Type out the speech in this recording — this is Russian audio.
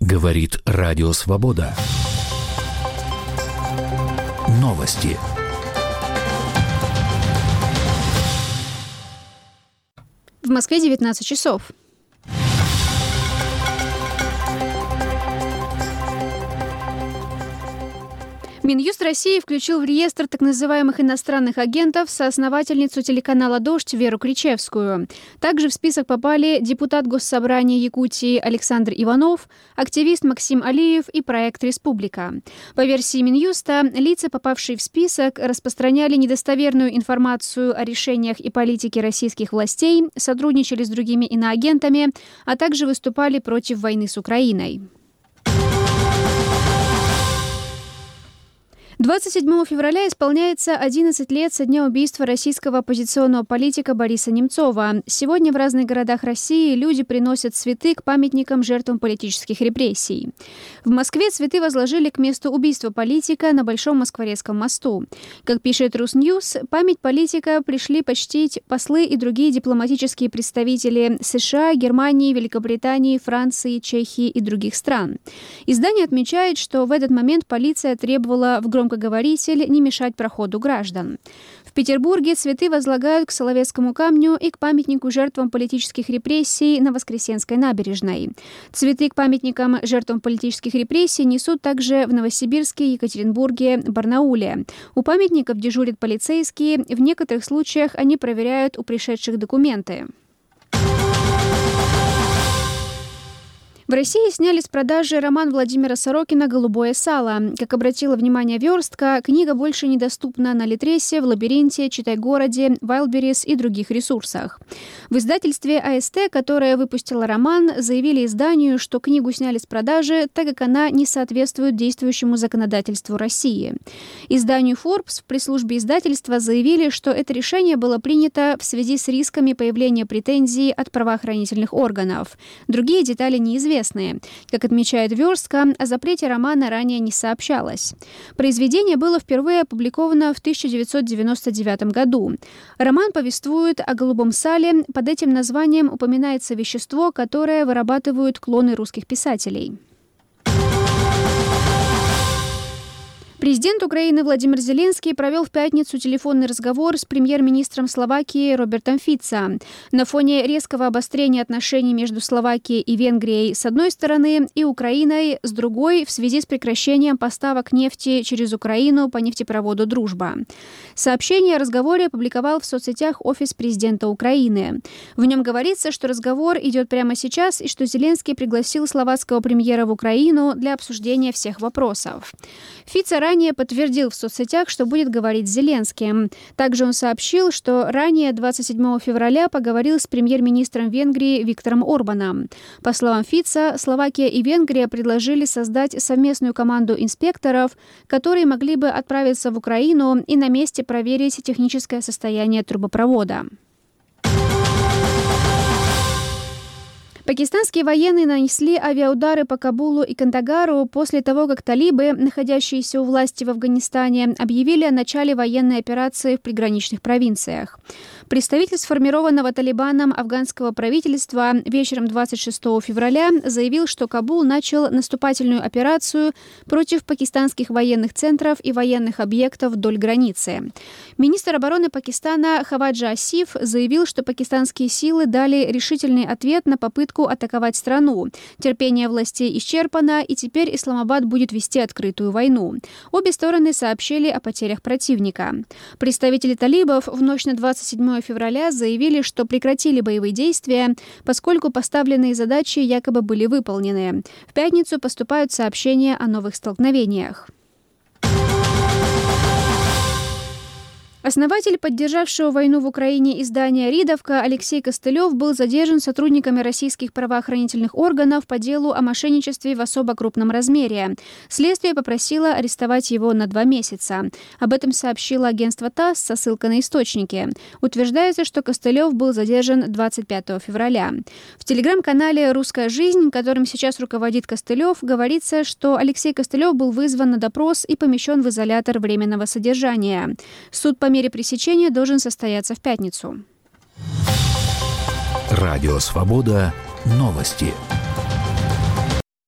Говорит Радио Свобода. Новости. В Москве 19 часов. Минюст России включил в реестр так называемых иностранных агентов соосновательницу телеканала «Дождь» Веру Кричевскую. Также в список попали депутат Госсобрания Якутии Александр Иванов, активист Максим Алиев и проект «Республика». По версии Минюста, лица, попавшие в список, распространяли недостоверную информацию о решениях и политике российских властей, сотрудничали с другими иноагентами, а также выступали против войны с Украиной. 27 февраля исполняется 11 лет со дня убийства российского оппозиционного политика Бориса Немцова. Сегодня в разных городах России люди приносят цветы к памятникам жертвам политических репрессий. В Москве цветы возложили к месту убийства политика на Большом Москворецком мосту. Как пишет Русньюз, память политика пришли почтить послы и другие дипломатические представители США, Германии, Великобритании, Франции, Чехии и других стран. Издание отмечает, что в этот момент полиция требовала в громкоговоритель не мешать проходу граждан. В Петербурге цветы возлагают к Соловецкому камню и к памятнику жертвам политических репрессий на Воскресенской набережной. Цветы к памятникам жертвам политических репрессий несут также в Новосибирске, Екатеринбурге, Барнауле. У памятников дежурят полицейские, в некоторых случаях они проверяют у пришедших документы. В России сняли с продажи роман Владимира Сорокина «Голубое сало». Как обратила внимание «Верстка», книга больше недоступна на Литресе, в Лабиринте, Читай-городе, Wildberries и других ресурсах. В издательстве АСТ, которое выпустило роман, заявили изданию, что книгу сняли с продажи, так как она не соответствует действующему законодательству России. Изданию Forbes в пресс-службе издательства заявили, что это решение было принято в связи с рисками появления претензий от правоохранительных органов. Другие детали неизвестны. Как отмечает «Верстка», о запрете романа ранее не сообщалось. Произведение было впервые опубликовано в 1999 году. Роман повествует о голубом сале. Под этим названием упоминается вещество, которое вырабатывают клоны русских писателей. Президент Украины Владимир Зеленский провел в пятницу телефонный разговор с премьер-министром Словакии Робертом Фицо. На фоне резкого обострения отношений между Словакией и Венгрией с одной стороны и Украиной с другой в связи с прекращением поставок нефти через Украину по нефтепроводу «Дружба». Сообщение о разговоре опубликовал в соцсетях офис президента Украины. В нем говорится, что разговор идет прямо сейчас и что Зеленский пригласил словацкого премьера в Украину для обсуждения всех вопросов. Фицо ранее подтвердил в соцсетях, что будет говорить с Зеленским. Также он сообщил, что ранее 27 февраля поговорил с премьер-министром Венгрии Виктором Орбаном. По словам Фицо, Словакия и Венгрия предложили создать совместную команду инспекторов, которые могли бы отправиться в Украину и на месте проверить техническое состояние трубопровода. Пакистанские военные нанесли авиаудары по Кабулу и Кандагару после того, как талибы, находящиеся у власти в Афганистане, объявили о начале военной операции в приграничных провинциях. Представитель сформированного Талибаном афганского правительства вечером 26 февраля заявил, что Кабул начал наступательную операцию против пакистанских военных центров и военных объектов вдоль границы. Министр обороны Пакистана Хаваджа Асиф заявил, что пакистанские силы дали решительный ответ на попытку атаковать страну. Терпение властей исчерпано, и теперь Исламабад будет вести открытую войну. Обе стороны сообщили о потерях противника. Представители талибов в ночь на 27 февраля заявили, что прекратили боевые действия, поскольку поставленные задачи якобы были выполнены. В пятницу поступают сообщения о новых столкновениях. Основатель, поддержавшего войну в Украине издания «Ридовка» Алексей Костылев был задержан сотрудниками российских правоохранительных органов по делу о мошенничестве в особо крупном размере. Следствие попросило арестовать его на 2 месяца. Об этом сообщило агентство ТАСС со ссылкой на источники. Утверждается, что Костылев был задержан 25 февраля. В телеграм-канале «Русская жизнь», которым сейчас руководит Костылев, говорится, что Алексей Костылев был вызван на допрос и помещен в изолятор временного содержания. Суд по мере пресечения должен состояться в пятницу. Радио «Свобода». Новости.